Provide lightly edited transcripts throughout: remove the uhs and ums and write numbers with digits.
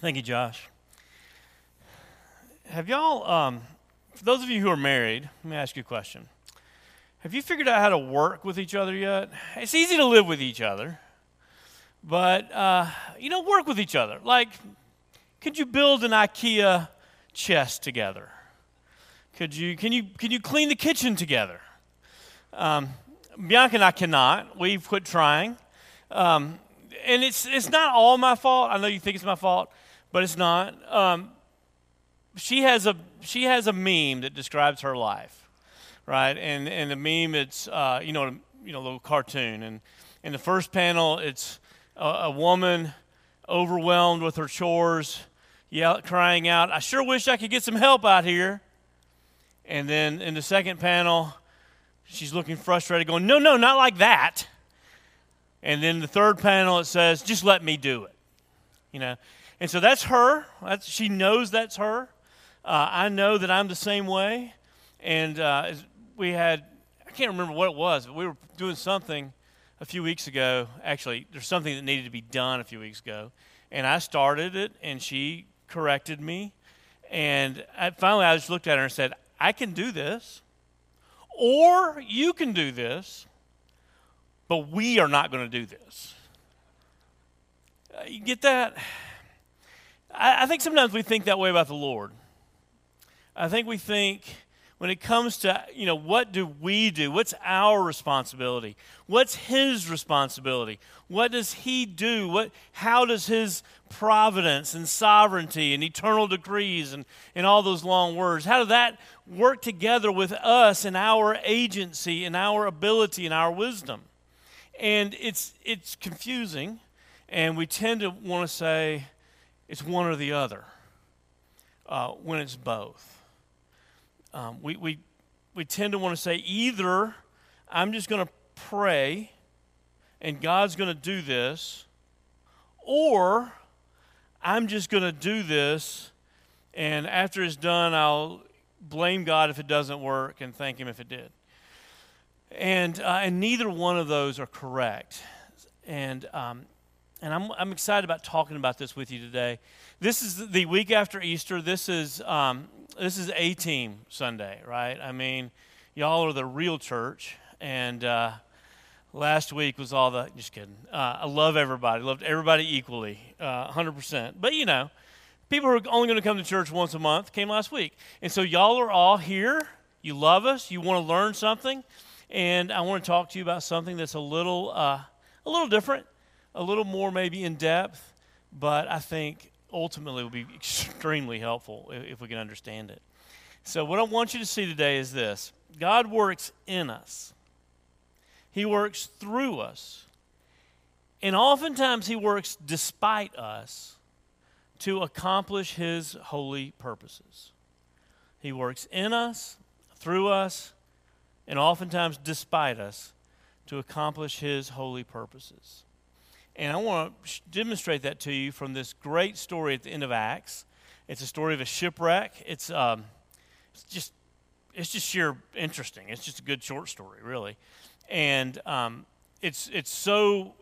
Thank you, Josh. Have y'all, for those of you who are married, let me ask you a question. Have you figured out how to work with each other yet? It's easy to live with each other, but, work with each other. Like, could you build an IKEA chest together? Can you clean the kitchen together? Bianca and I cannot. We've quit trying. And it's not all my fault. I know you think it's my fault, but it's not. She has a meme that describes her life, right? And the meme, it's a little cartoon. And in the first panel, it's a woman overwhelmed with her chores, crying out, "I sure wish I could get some help out here." And then in the second panel, she's looking frustrated, going, "No, not like that." And then the third panel, it says, "Just let me do it." And so that's her. She knows that's her. I know that I'm the same way. And I can't remember what it was, but we were doing something a few weeks ago. Actually, there's something that needed to be done a few weeks ago. And I started it, and she corrected me. And finally, I just looked at her and said, "I can do this, or you can do this, but we are not going to do this." You get that? I think sometimes we think that way about the Lord. I think we think when it comes to, what do we do? What's our responsibility? What's His responsibility? What does He do? How does His providence and sovereignty and eternal decrees and all those long words, how does that work together with us and our agency and our ability and our wisdom? And it's confusing, and we tend to want to say it's one or the other when it's both. We tend to want to say either I'm just going to pray and God's going to do this, or I'm just going to do this, and after it's done, I'll blame God if it doesn't work and thank Him if it did. And neither one of those are correct. And I'm excited about talking about this with you today. This is the week after Easter. This is A-Team Sunday, right? I mean, y'all are the real church, and last week was just kidding. I love everybody. Loved everybody equally, 100%. But, people who are only going to come to church once a month came last week. And so y'all are all here. You love us. You want to learn something. And I want to talk to you about something that's a little different, a little more maybe in depth, but I think ultimately will be extremely helpful if we can understand it. So what I want you to see today is this. God works in us. He works through us. And oftentimes He works despite us to accomplish His holy purposes. He works in us, through us, and oftentimes despite us to accomplish His holy purposes. And I want to demonstrate that to you from this great story at the end of Acts. It's a story of a shipwreck. It's just sheer interesting. It's just a good short story, really. And it's so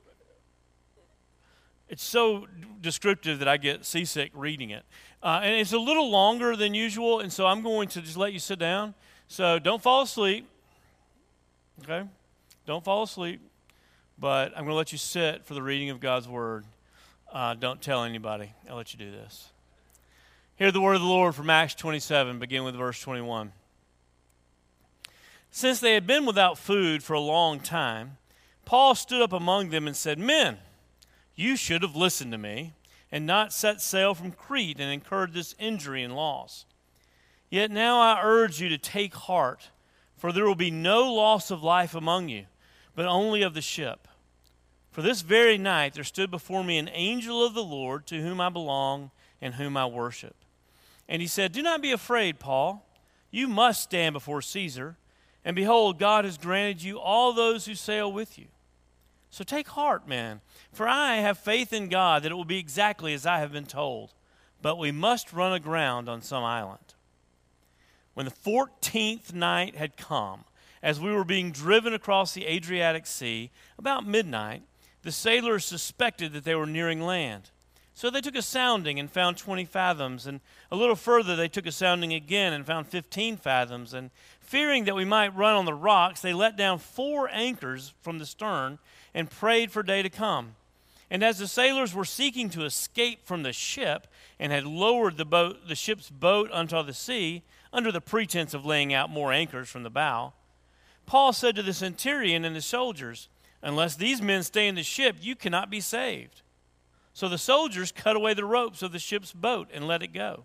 descriptive that I get seasick reading it. And it's a little longer than usual, and so I'm going to just let you sit down. So don't fall asleep. Okay? Don't fall asleep. But I'm going to let you sit for the reading of God's Word. Don't tell anybody. I'll let you do this. Hear the word of the Lord from Acts 27, begin with verse 21. Since they had been without food for a long time, Paul stood up among them and said, "Men, you should have listened to me and not set sail from Crete and incurred this injury and loss. Yet now I urge you to take heart, for there will be no loss of life among you, but only of the ship. For this very night there stood before me an angel of the Lord, to whom I belong and whom I worship. And he said, 'Do not be afraid, Paul. You must stand before Caesar. And behold, God has granted you all those who sail with you. So take heart, man, for I have faith in God that it will be exactly as I have been told. But we must run aground on some island.' When the 14th night had come, as we were being driven across the Adriatic Sea, about midnight, the sailors suspected that they were nearing land. So they took a sounding and found 20 fathoms. And a little further they took a sounding again and found 15 fathoms. And fearing that we might run on the rocks, they let down 4 anchors from the stern and prayed for day to come. And as the sailors were seeking to escape from the ship and had lowered the ship's boat unto the sea, under the pretense of laying out more anchors from the bow, Paul said to the centurion and the soldiers, "Unless these men stay in the ship, you cannot be saved." So the soldiers cut away the ropes of the ship's boat and let it go.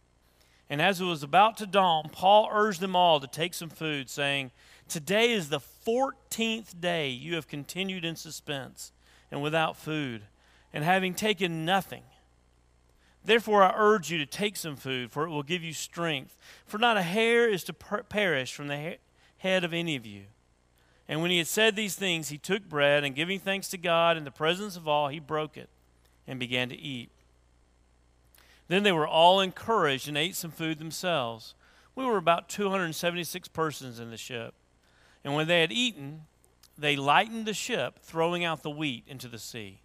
And as it was about to dawn, Paul urged them all to take some food, saying, "Today is the 14th day you have continued in suspense and without food, and having taken nothing. Therefore I urge you to take some food, for it will give you strength. For not a hair is to perish from the head of any of you." And when he had said these things, he took bread, and giving thanks to God in the presence of all, he broke it and began to eat. Then they were all encouraged and ate some food themselves. We were about 276 persons in the ship. And when they had eaten, they lightened the ship, throwing out the wheat into the sea.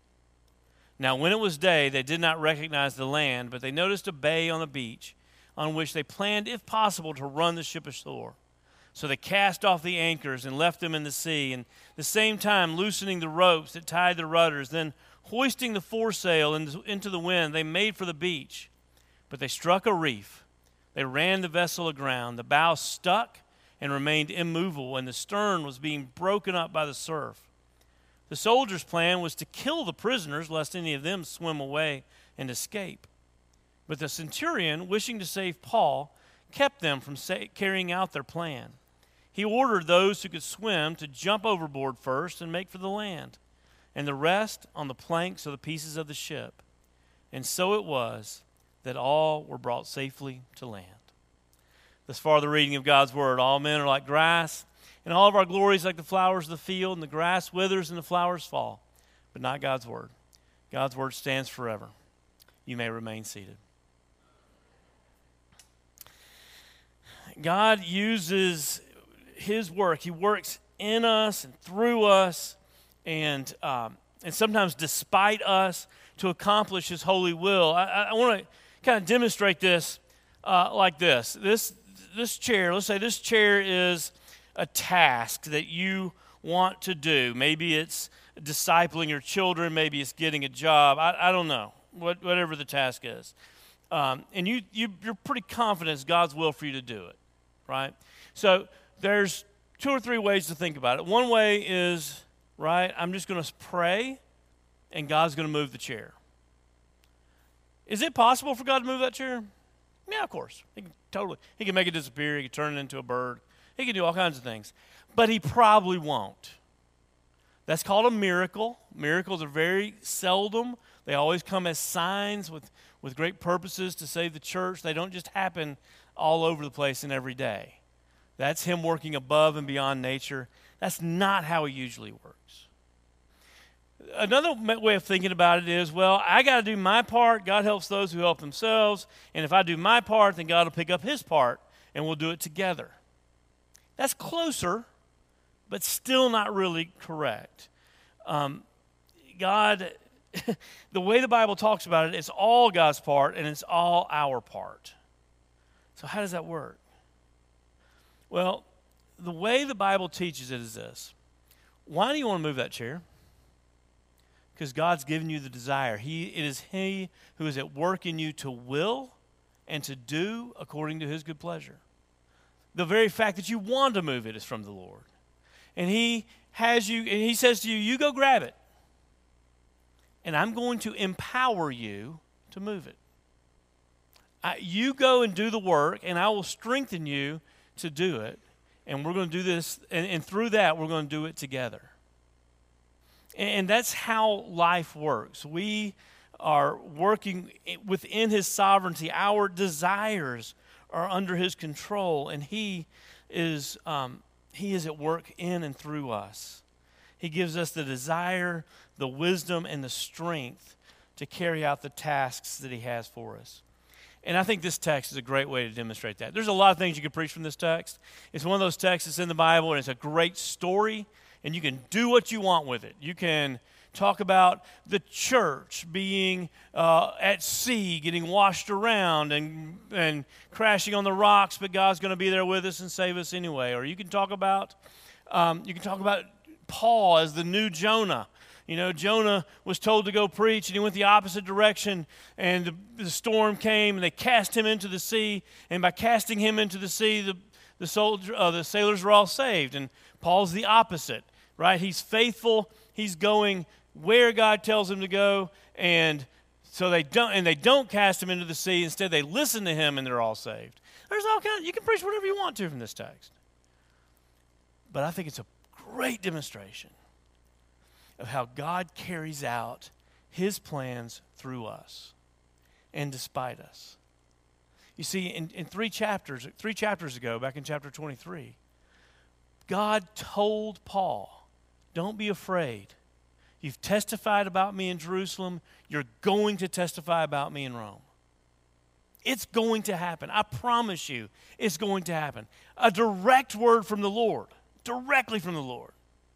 Now when it was day, they did not recognize the land, but they noticed a bay on the beach, on which they planned, if possible, to run the ship ashore. So they cast off the anchors and left them in the sea, and at the same time loosening the ropes that tied the rudders. Then hoisting the foresail into the wind, they made for the beach. But they struck a reef. They ran the vessel aground. The bow stuck and remained immovable, and the stern was being broken up by the surf. The soldiers' plan was to kill the prisoners, lest any of them swim away and escape. But the centurion, wishing to save Paul, kept them from carrying out their plan. He ordered those who could swim to jump overboard first and make for the land, and the rest on the planks of the pieces of the ship. And so it was that all were brought safely to land. Thus far the reading of God's word. All men are like grass, and all of our glories like the flowers of the field, and the grass withers and the flowers fall, but not God's word. God's word stands forever. You may remain seated. God uses his work. He works in us and through us, and sometimes despite us, to accomplish his holy will. I want to kind of demonstrate this like this. This chair, let's say this chair is a task that you want to do. Maybe it's discipling your children. Maybe it's getting a job. I don't know, whatever the task is. And you're pretty confident it's God's will for you to do it, right? So there's 2 or 3 ways to think about it. One way is, right, I'm just going to pray, and God's going to move the chair. Is it possible for God to move that chair? Yeah, of course. He can make it disappear. He can turn it into a bird. He can do all kinds of things. But he probably won't. That's called a miracle. Miracles are very seldom. They always come as signs with great purposes to save the church. They don't just happen all over the place and every day. That's him working above and beyond nature. That's not how he usually works. Another way of thinking about it is, well, I got to do my part. God helps those who help themselves. And if I do my part, then God will pick up his part, and we'll do it together. That's closer, but still not really correct. God, the way the Bible talks about it, it's all God's part, and it's all our part. So how does that work? Well, the way the Bible teaches it is this. Why do you want to move that chair? Because God's given you the desire. It is he who is at work in you to will and to do according to his good pleasure. The very fact that you want to move it is from the Lord. And he has you, and he says to you, you go grab it. And I'm going to empower you to move it. You go and do the work, and I will strengthen you to do it. And we're going to do this, and through that, we're going to do it together. And that's how life works. We are working within his sovereignty. Our desires are under his control, and he is at work in and through us. He gives us the desire, the wisdom, and the strength to carry out the tasks that he has for us. And I think this text is a great way to demonstrate that. There's a lot of things you can preach from this text. It's one of those texts that's in the Bible, and it's a great story, and you can do what you want with it. You can talk about the church being at sea, getting washed around and crashing on the rocks, but God's going to be there with us and save us anyway. Or you can talk about Paul as the new Jonah. You know, Jonah was told to go preach, and he went the opposite direction, and the storm came, and they cast him into the sea, and by casting him into the sea, the sailors were all saved. And Paul's the opposite, right? He's faithful. He's going where God tells him to go, and so they don't cast him into the sea. Instead, they listen to him, and they're all saved. There's all kinds. You can preach whatever you want to from this text, but I think it's a great demonstration of how God carries out his plans through us and despite us. You see, in three chapters ago, back in chapter 23, God told Paul, don't be afraid. You've testified about me in Jerusalem. You're going to testify about me in Rome. It's going to happen. I promise you, it's going to happen. A direct word from the Lord, directly from the Lord.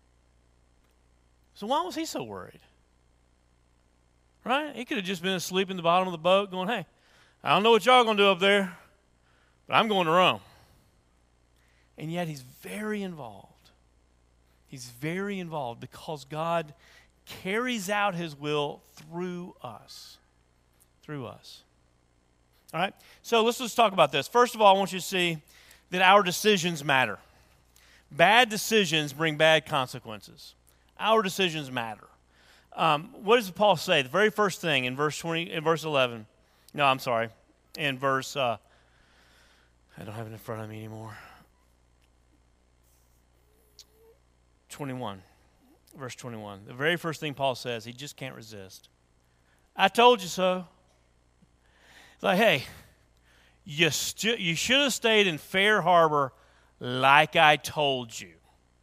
So why was he so worried? Right? He could have just been asleep in the bottom of the boat going, hey, I don't know what y'all going to do up there, but I'm going to Rome. And yet he's very involved. He's very involved because God carries out his will through us. Through us. All right? So let's just talk about this. First of all, I want you to see that our decisions matter. Bad decisions bring bad consequences. Our decisions matter. What does Paul say? The very first thing in verse 11. No, I'm sorry. In verse, I don't have it in front of me anymore. 21. Verse 21. The very first thing Paul says, he just can't resist. I told you so. It's like, hey, you should have stayed in Fair Harbor like I told you.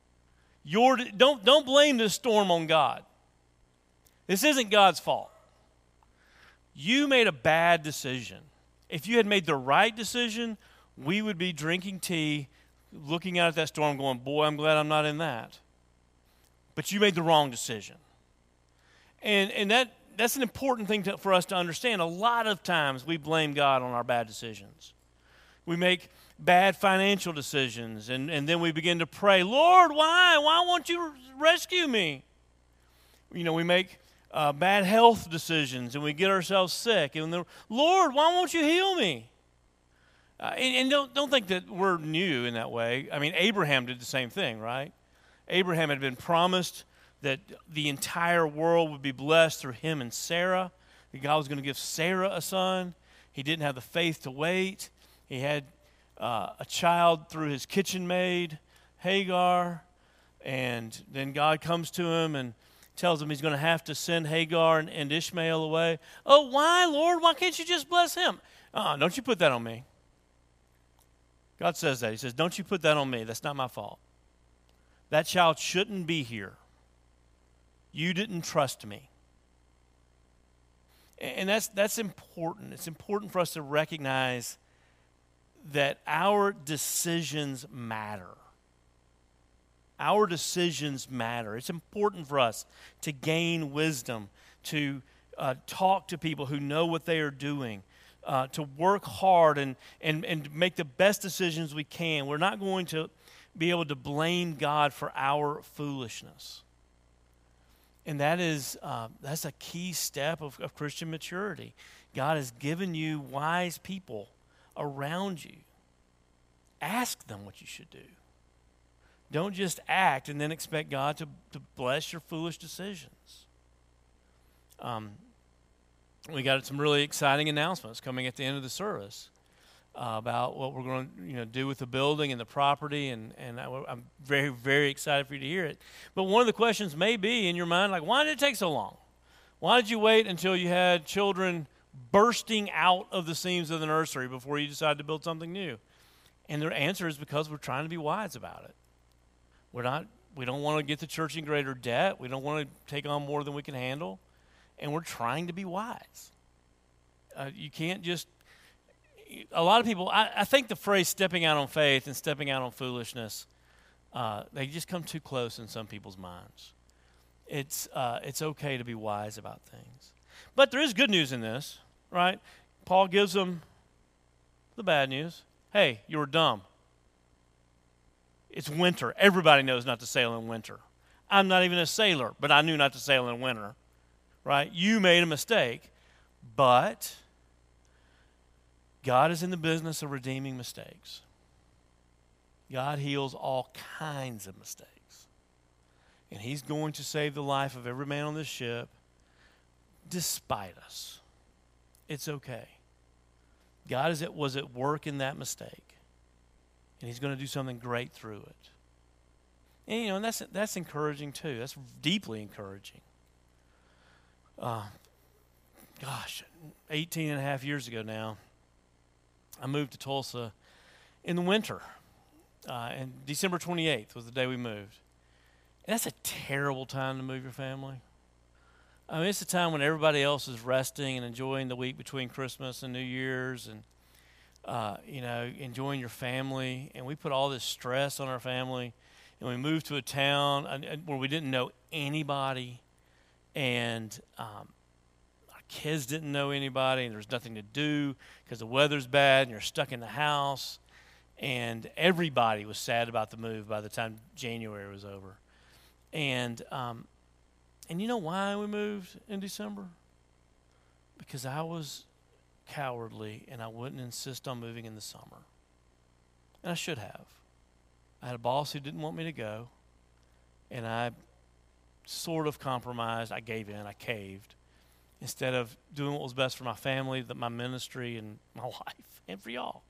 Don't blame this storm on God. This isn't God's fault. You made a bad decision. If you had made the right decision, we would be drinking tea, looking out at that storm going, boy, I'm glad I'm not in that. But you made the wrong decision. And that's an important thing for us to understand. A lot of times we blame God on our bad decisions. We make bad financial decisions, and then we begin to pray, Lord, why? Why won't you rescue me? You know, we make bad health decisions, and we get ourselves sick. And Lord, why won't you heal me? And don't think that we're new in that way. I mean, Abraham did the same thing, right? Abraham had been promised that the entire world would be blessed through him and Sarah. That God was going to give Sarah a son. He didn't have the faith to wait. He had a child through his kitchen maid, Hagar, and then God comes to him and tells him he's going to have to send Hagar and Ishmael away. Oh, why, Lord? Why can't you just bless him? Don't you put that on me. God says that. He says, don't you put that on me. That's not my fault. That child shouldn't be here. You didn't trust me. And that's important. It's important for us to recognize that our decisions matter. Our decisions matter. It's important for us to gain wisdom, to talk to people who know what they are doing, to work hard and make the best decisions we can. We're not going to be able to blame God for our foolishness. And that's a key step of Christian maturity. God has given you wise people around you. Ask them what you should do. Don't just act and then expect God to bless your foolish decisions. We got some really exciting announcements coming at the end of the service about what we're going to do with the building and the property, and I'm very, very excited for you to hear it. But one of the questions may be in your mind, like, why did it take so long? Why did you wait until you had children bursting out of the seams of the nursery before you decided to build something new? And their answer is because we're trying to be wise about it. We don't want to get the church in greater debt. We don't want to take on more than we can handle. And we're trying to be wise. You can't just, a lot of people, I think the phrase stepping out on faith and stepping out on foolishness, they just come too close in some people's minds. it's okay to be wise about things. But there is good news in this, right? Paul gives them the bad news. Hey, you were dumb. It's winter. Everybody knows not to sail in winter. I'm not even a sailor, but I knew not to sail in winter, right? You made a mistake, but God is in the business of redeeming mistakes. God heals all kinds of mistakes. And he's going to save the life of every man on this ship despite us. It's okay. God was at work in that mistake. And he's going to do something great through it. And that's encouraging too. That's deeply encouraging. 18 and a half years ago now, I moved to Tulsa in the winter. And December 28th was the day we moved. And that's a terrible time to move your family. I mean, it's a time when everybody else is resting and enjoying the week between Christmas and New Year's and, enjoying your family. And we put all this stress on our family. And we moved to a town where we didn't know anybody. And our kids didn't know anybody. And there's nothing to do because the weather's bad and you're stuck in the house. And everybody was sad about the move by the time January was over. And you know why we moved in December? Because I was cowardly and I wouldn't insist on moving in the summer. And I should have. I had a boss who didn't want me to go. And I sort of compromised. I gave in. I caved. Instead of doing what was best for my family, my ministry, and my life, and for y'all.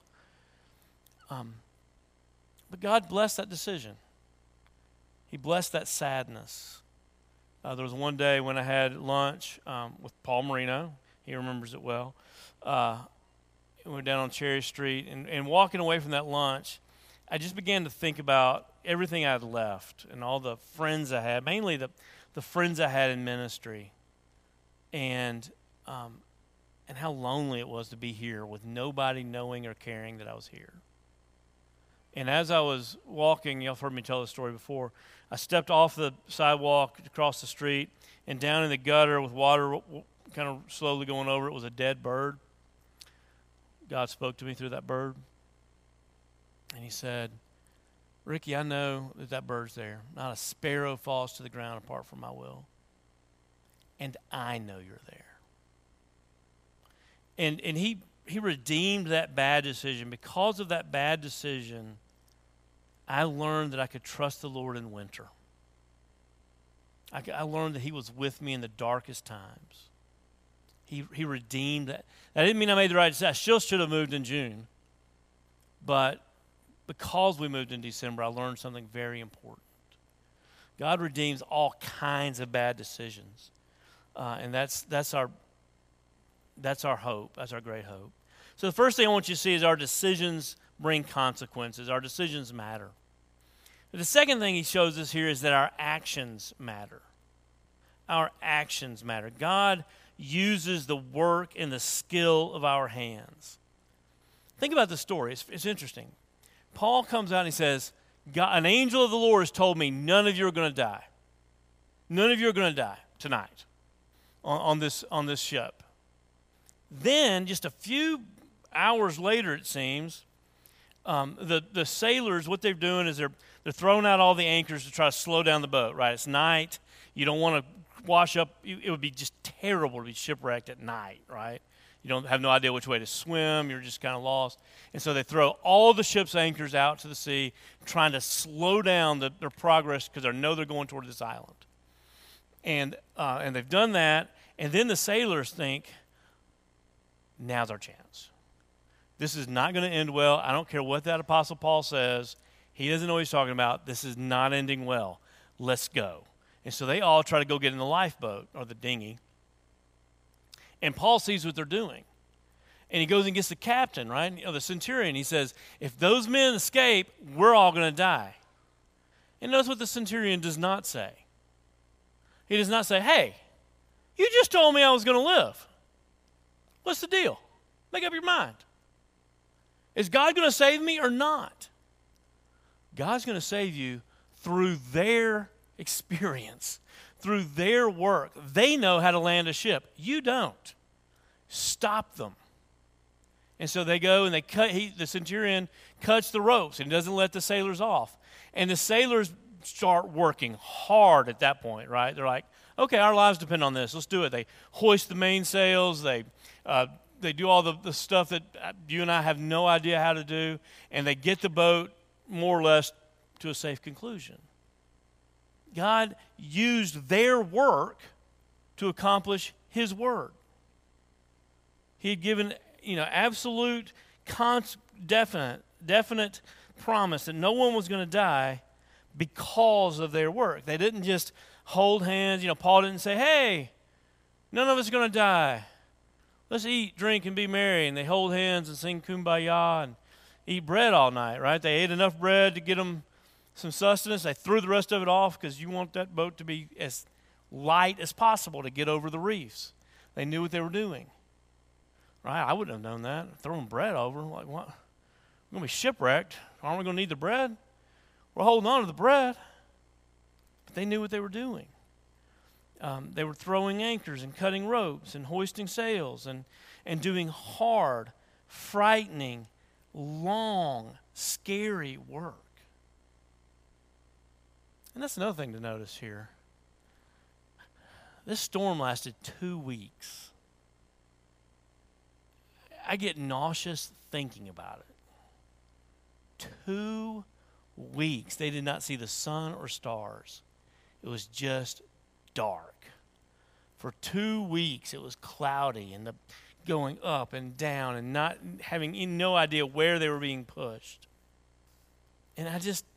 But God blessed that decision. He blessed that sadness. There was one day when I had lunch with Paul Marino. He remembers it well. We were down on Cherry Street. And walking away from that lunch, I just began to think about everything I had left and all the friends I had, mainly the friends I had in ministry. And how lonely it was to be here with nobody knowing or caring that I was here. And as I was walking, y'all have heard me tell this story before, I stepped off the sidewalk across the street, and down in the gutter with water kind of slowly going over it was a dead bird. God spoke to me through that bird. And he said, Ricky, I know that bird's there. Not a sparrow falls to the ground apart from my will. And I know you're there. And he redeemed that bad decision. Because of that bad decision, I learned that I could trust the Lord in winter. I learned that he was with me in the darkest times. He redeemed that. That didn't mean I made the right decision. I still should have moved in June. But because we moved in December, I learned something very important. God redeems all kinds of bad decisions. And that's our hope. That's our great hope. So the first thing I want you to see is our decisions bring consequences. Our decisions matter. The second thing he shows us here is that our actions matter. Our actions matter. God uses the work and the skill of our hands. Think about the story. It's interesting. Paul comes out and he says, an angel of the Lord has told me none of you are going to die. None of you are going to die tonight on this ship. Then, just a few hours later, it seems, the sailors, what they're doing is they're throwing out all the anchors to try to slow down the boat, right? It's night. You don't want to wash up. It would be just terrible to be shipwrecked at night, right? You don't have no idea which way to swim. You're just kind of lost. And so they throw all the ship's anchors out to the sea, trying to slow down their progress because they know they're going toward this island. And they've done that. And then the sailors think, now's our chance. This is not going to end well. I don't care what that Apostle Paul says. He doesn't know what he's talking about. This is not ending well. Let's go. And so they all try to go get in the lifeboat or the dinghy. And Paul sees what they're doing. And he goes and gets the captain, right? The centurion. He says, if those men escape, we're all going to die. And notice what the centurion does not say. He does not say, hey, you just told me I was going to live. What's the deal? Make up your mind. Is God going to save me or not? God's going to save you through their experience, through their work. They know how to land a ship. You don't. Stop them. And so they go and they cut, the centurion cuts the ropes and doesn't let the sailors off. And the sailors start working hard at that point, right? They're like, okay, our lives depend on this. Let's do it. They hoist the mainsails. They do all the stuff that you and I have no idea how to do. And they get the boat more or less to a safe conclusion. God used their work to accomplish his word. He had given, absolute, definite promise that no one was going to die because of their work. They didn't just hold hands. Paul didn't say, hey, none of us are going to die. Let's eat, drink, and be merry. And they hold hands and sing Kumbaya and eat bread all night, right? They ate enough bread to get them some sustenance. They threw the rest of it off because you want that boat to be as light as possible to get over the reefs. They knew what they were doing. Right? I wouldn't have known that. Throwing bread over, like what? We're going to be shipwrecked. Aren't we going to need the bread? We're holding on to the bread. But they knew what they were doing. They were throwing anchors and cutting ropes and hoisting sails and doing hard, frightening, long, scary work. And that's another thing to notice here. This storm lasted 2 weeks. I get nauseous thinking about it. 2 weeks. They did not see the sun or stars. It was just dark. For 2 weeks, it was cloudy and going up and down and not having no idea where they were being pushed. And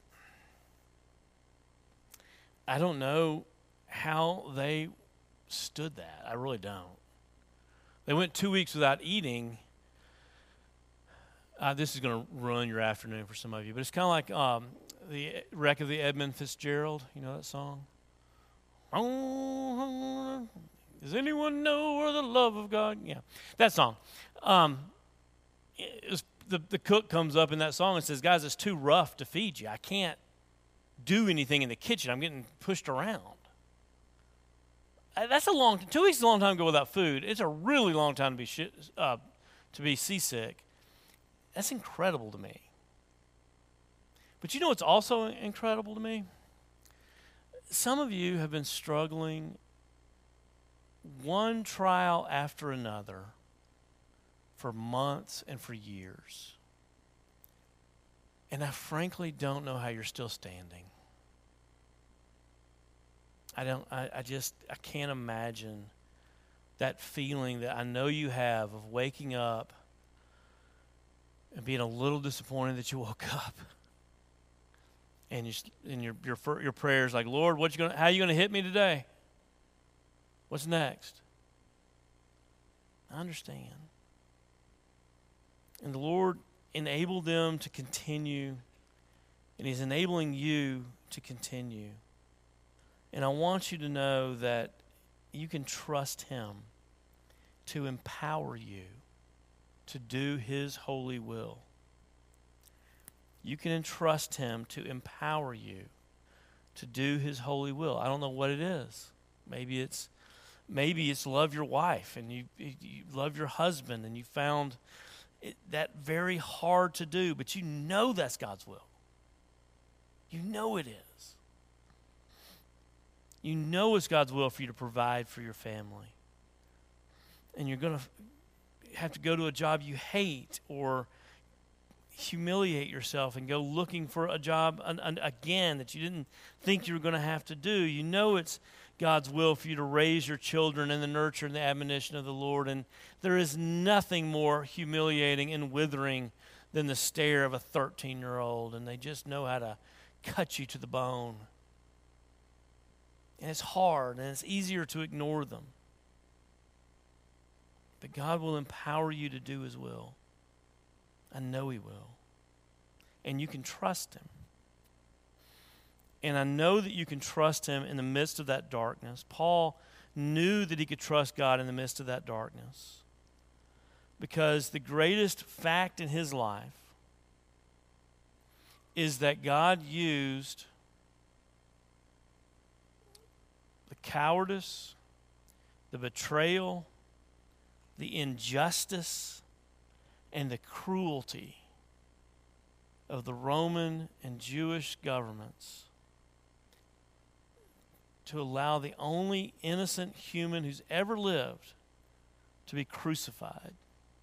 I don't know how they stood that. I really don't. They went 2 weeks without eating. This is going to ruin your afternoon for some of you, but it's kind of like the wreck of the Edmund Fitzgerald. You know that song? Does anyone know where the love of God? Yeah, that song. The cook comes up in that song and says, guys, it's too rough to feed you. I can't do anything in the kitchen. I'm getting pushed around. That's 2 weeks is a long time to go without food. It's a really long time to be seasick. That's incredible to me. But you know what's also incredible to me? Some of you have been struggling one trial after another for months and for years. And I frankly don't know how you're still standing. I can't imagine that feeling that I know you have of waking up and being a little disappointed that you woke up. And your prayers like, Lord, how are you going to hit me today? What's next? I understand. And the Lord enabled them to continue, and He's enabling you to continue. And I want you to know that you can trust Him to empower you to do His holy will. You can entrust Him to empower you to do His holy will. I don't know what it is. Maybe it's love your wife and you love your husband and you found that very hard to do, but you know that's God's will. You know it is. You know it's God's will for you to provide for your family. And you're going to have to go to a job you hate or humiliate yourself and go looking for a job again that you didn't think you were going to have to do. You know it's God's will for you to raise your children in the nurture and the admonition of the Lord. And there is nothing more humiliating and withering than the stare of a 13-year-old, and they just know how to cut you to the bone. And it's hard, and it's easier to ignore them. But God will empower you to do His will. I know He will. And you can trust Him. And I know that you can trust Him in the midst of that darkness. Paul knew that he could trust God in the midst of that darkness. Because the greatest fact in his life is that God used the cowardice, the betrayal, the injustice, and the cruelty of the Roman and Jewish governments to allow the only innocent human who's ever lived to be crucified.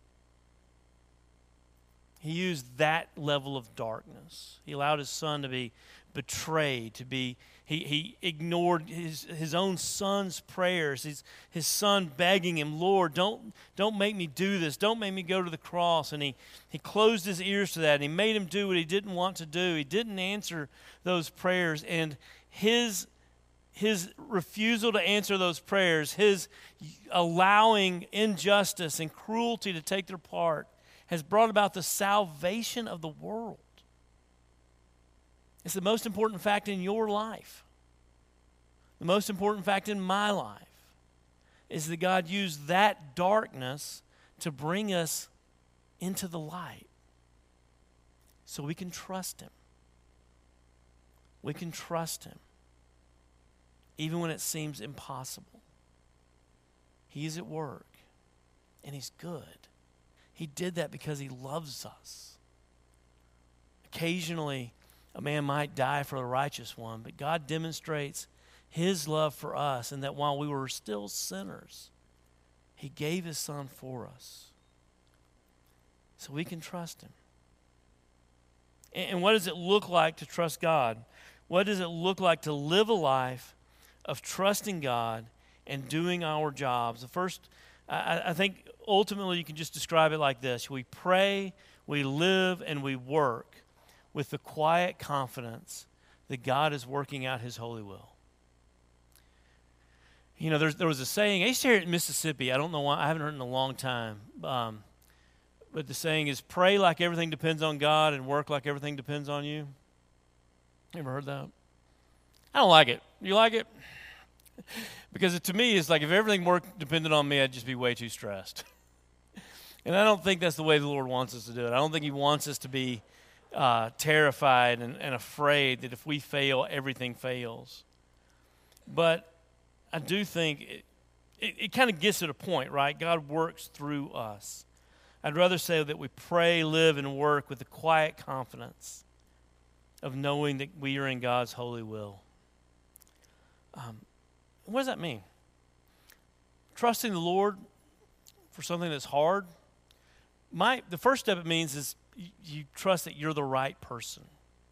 He used that level of darkness. He allowed his son to be betrayed, he ignored his own son's prayers, his son begging him, Lord, don't make me do this, don't make me go to the cross. And he closed his ears to that, and he made him do what he didn't want to do. He didn't answer those prayers, and his refusal to answer those prayers, his allowing injustice and cruelty to take their part, has brought about the salvation of the world. It's the most important fact in your life. The most important fact in my life is that God used that darkness to bring us into the light so we can trust Him. We can trust Him even when it seems impossible. He is at work, and He's good. He did that because He loves us. Occasionally, a man might die for the righteous one, but God demonstrates His love for us, and that while we were still sinners, He gave His Son for us. So we can trust Him. And what does it look like to trust God? What does it look like to live a life of trusting God and doing our jobs? The first, I think ultimately you can just describe it like this. We pray, we live, and we work with the quiet confidence that God is working out His holy will. You know, there was a saying, I used to hear it in Mississippi. I don't know why, I haven't heard it in a long time. But the saying is, pray like everything depends on God and work like everything depends on you. Ever heard that? I don't like it. You like it? Because to me, it's like if everything depended on me, I'd just be way too stressed. And I don't think that's the way the Lord wants us to do it. I don't think He wants us to be terrified and afraid that if we fail, everything fails. But I do think it kind of gets to the point, right? God works through us. I'd rather say that we pray, live, and work with the quiet confidence of knowing that we are in God's holy will. What does that mean? Trusting the Lord for something that's hard. The first step it means is you trust that you're the right person.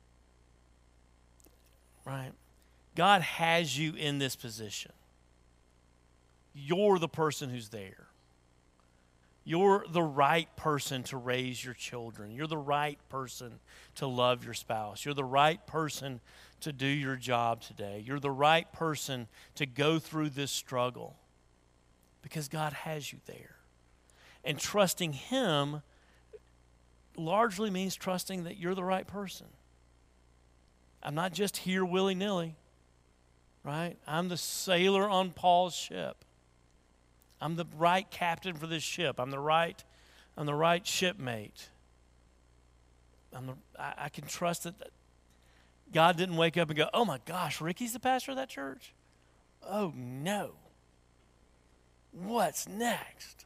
Right? God has you in this position. You're the person who's there. You're the right person to raise your children. You're the right person to love your spouse. You're the right person to do your job today. You're the right person to go through this struggle because God has you there. And trusting Him largely means trusting that you're the right person. I'm not just here willy-nilly, right? I'm the sailor on Paul's ship. I'm the right captain for this ship. I'm the right shipmate. I can trust that God didn't wake up and go, oh my gosh, Ricky's the pastor of that church? Oh no. What's next?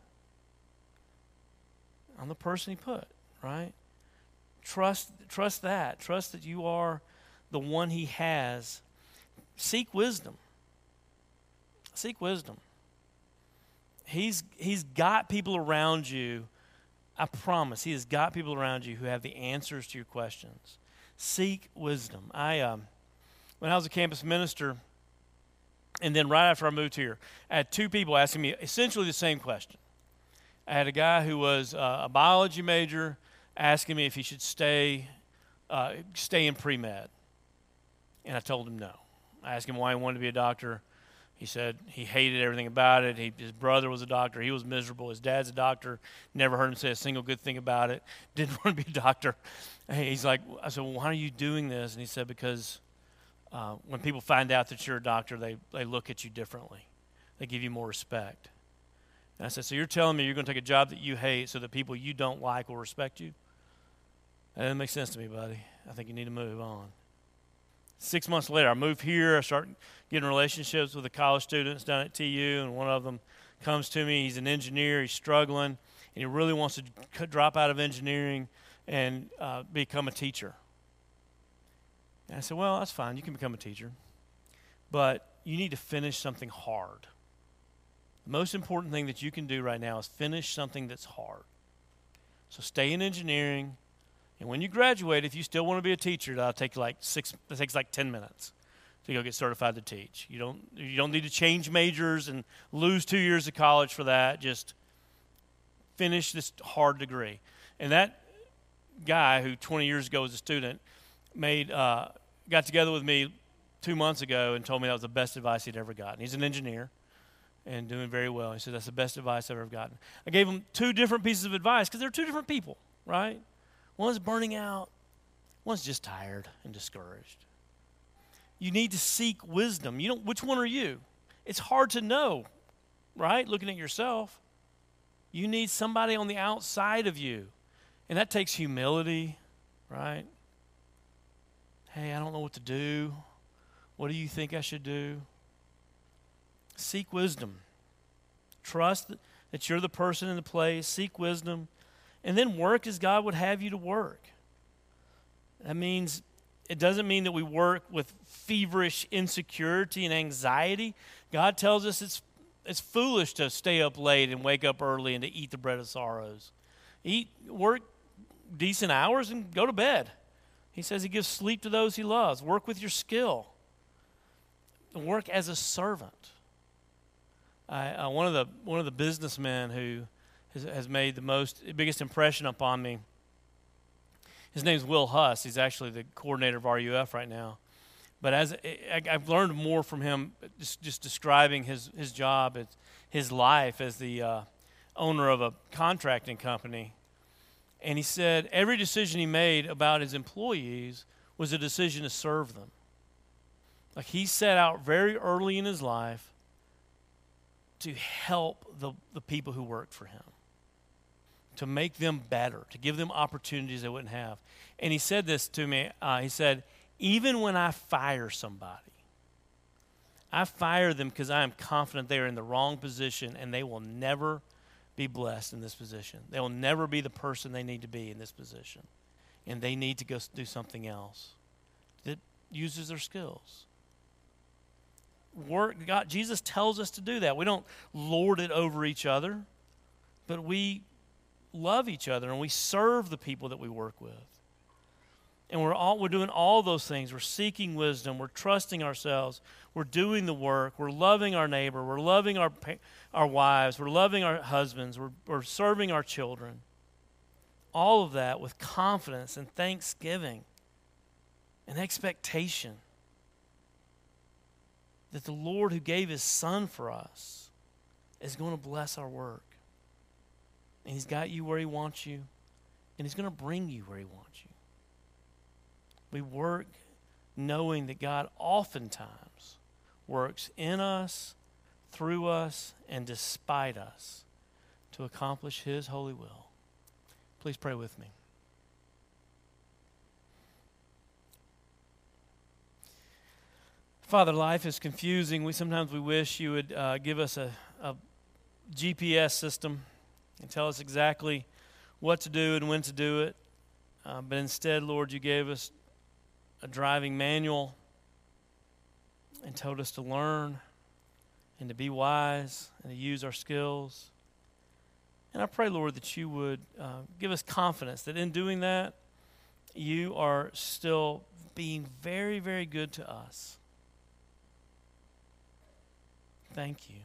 I'm the person He put, right? Trust that. Trust that you are the one He has. Seek wisdom. Seek wisdom. He's got people around you. I promise, He has got people around you who have the answers to your questions. Seek wisdom. When I was a campus minister, and then right after I moved here, I had two people asking me essentially the same question. I had a guy who was a biology major asking me if he should stay in pre-med. And I told him no. I asked him why he wanted to be a doctor. He said he hated everything about it. His brother was a doctor. He was miserable. His dad's a doctor. Never heard him say a single good thing about it. Didn't want to be a doctor. He's like, I said, well, why are you doing this? And he said, because when people find out that you're a doctor, they look at you differently. They give you more respect. And I said, so you're telling me you're going to take a job that you hate so that people you don't like will respect you? That doesn't make sense to me, buddy. I think you need to move on. 6 months later, I move here. I start getting relationships with the college students down at TU, and one of them comes to me. He's an engineer. He's struggling, and he really wants to drop out of engineering and become a teacher. And I said, well, that's fine. You can become a teacher, but you need to finish something hard. The most important thing that you can do right now is finish something that's hard. So stay in engineering, and when you graduate, if you still want to be a teacher, that'll take it takes like 10 minutes to go get certified to teach. You don't need to change majors and lose 2 years of college for that. Just finish this hard degree. And that guy who 20 years ago was a student got together with me 2 months ago and told me that was the best advice he'd ever gotten. He's an engineer and doing very well. He said, that's the best advice I've ever gotten. I gave him 2 different pieces of advice because they're 2 different people, right? One's burning out. One's just tired and discouraged. You need to seek wisdom. Which one are you? It's hard to know, right? Looking at yourself. You need somebody on the outside of you. And that takes humility, right? Hey, I don't know what to do. What do you think I should do? Seek wisdom. Trust that you're the person in the place. Seek wisdom. And then work as God would have you to work. That means, it doesn't mean that we work with feverish insecurity and anxiety. God tells us it's foolish to stay up late and wake up early and to eat the bread of sorrows. Work decent hours and go to bed. He says he gives sleep to those he loves. Work with your skill. Work as a servant. One of the businessmen who has made the biggest impression upon me, his name's Will Huss. He's actually the coordinator of RUF right now. But I've learned more from him just describing his job, his life as the owner of a contracting company. And he said every decision he made about his employees was a decision to serve them. Like, he set out very early in his life to help the people who worked for him, to make them better, to give them opportunities they wouldn't have. And he said this to me. He said, even when I fire somebody, I fire them because I am confident they are in the wrong position and they will never be blessed in this position. They will never be the person they need to be in this position. And they need to go do something else that uses their skills. Jesus tells us to do that. We don't lord it over each other, but we love each other and we serve the people that we work with. And we're doing all those things. We're seeking wisdom. We're trusting ourselves. We're doing the work. We're loving our neighbor. We're loving our wives. We're loving our husbands. We're serving our children. All of that with confidence and thanksgiving and expectation that the Lord who gave his Son for us is going to bless our work. And he's got you where he wants you, and he's going to bring you where he wants you. We work knowing that God oftentimes works in us, through us, and despite us to accomplish his holy will. Please pray with me. Father, life is confusing. Sometimes we wish you would give us a GPS system and tell us exactly what to do and when to do it. But instead, Lord, you gave us a driving manual and told us to learn and to be wise and to use our skills. And I pray, Lord, that you would give us confidence that in doing that, you are still being very, very good to us. Thank you.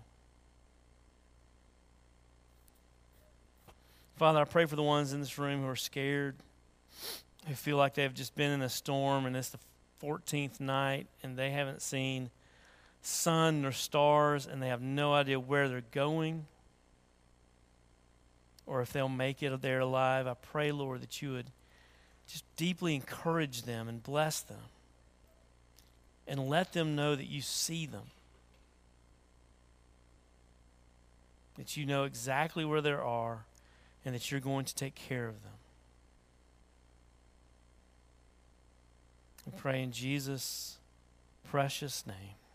Father, I pray for the ones in this room who are scared, who feel like they've just been in a storm and it's the 14th night and they haven't seen sun or stars and they have no idea where they're going or if they'll make it there alive. I pray, Lord, that you would just deeply encourage them and bless them and let them know that you see them, that you know exactly where they are, and that you're going to take care of them. We pray in Jesus' precious name.